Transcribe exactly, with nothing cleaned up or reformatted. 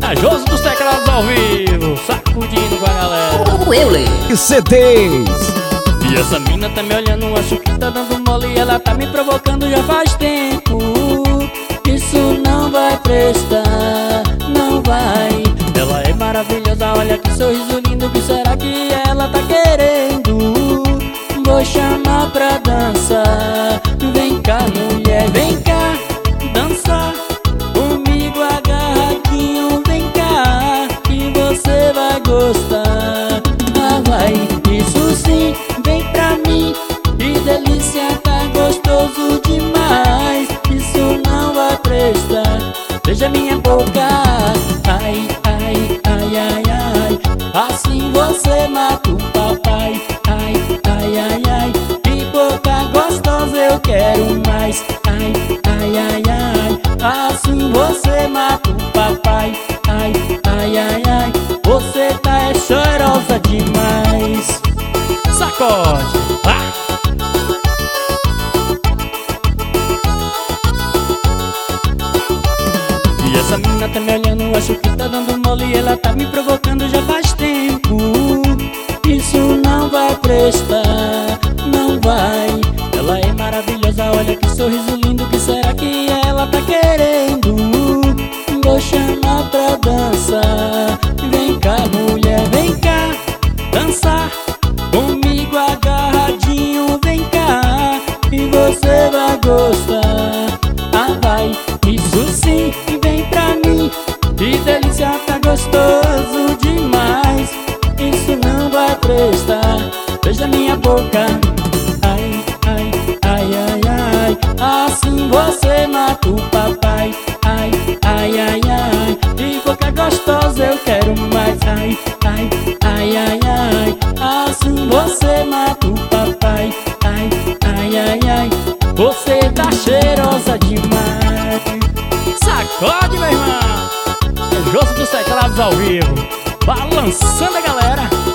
É Josi dos teclados ao vivo, sacudindo com a galera. O Euler E C Ds. E essa mina tá me olhando, acho que tá dando mole e ela tá me provocando já faz tempo. Isso não vai prestar, não vai. Ela é maravilhosa, olha que sorriso lindo, que será que ela tá querendo? Vou chamar pra dançar. Vem cá, mulher, vem cá dançar comigo agarradinho. Vem cá que você vai gostar. Ah, vai, isso sim, vem pra mim. Que delícia, tá gostoso demais. Isso não vai prestar. Veja minha boca. Ai, ai, ai, ai, ai. Assim você mata o papai. Ai, ai, ai, ai. Que boca gostosa, eu quero mais. Ai, ai, ai, ai. Assim você mata o papai. Ai, ai, ai, ai. Você tá é cheirosa demais. Sacode. Ah! E essa menina tá me olhando, acho que tá dando mole e ela tá me provocando já faz tempo. Isso não vai prestar, não vai. Ela é maravilhosa, olha que sorriso lindo, que será que ela tá querendo? Vou chamar pra dançar. Vem cá, mulher, vem cá dançar comigo agarradinho. Vem cá e você vai gostar. Ah, vai, isso sim, vem pra mim. Que delícia, tá gostoso demais. Isso não vai prestar. Veja minha boca. Ai, ai, ai, ai, ai. Assim você mata o papai. Ai, ai, ai, ai. De boca gostosa eu quero mais. Ai, ai, ai, ai, ai. Assim você mata o papai. Ai, ai, ai, ai. Você tá cheirosa demais. Sacode, meu irmão. É Josi dos teclados ao vivo, balançando a galera.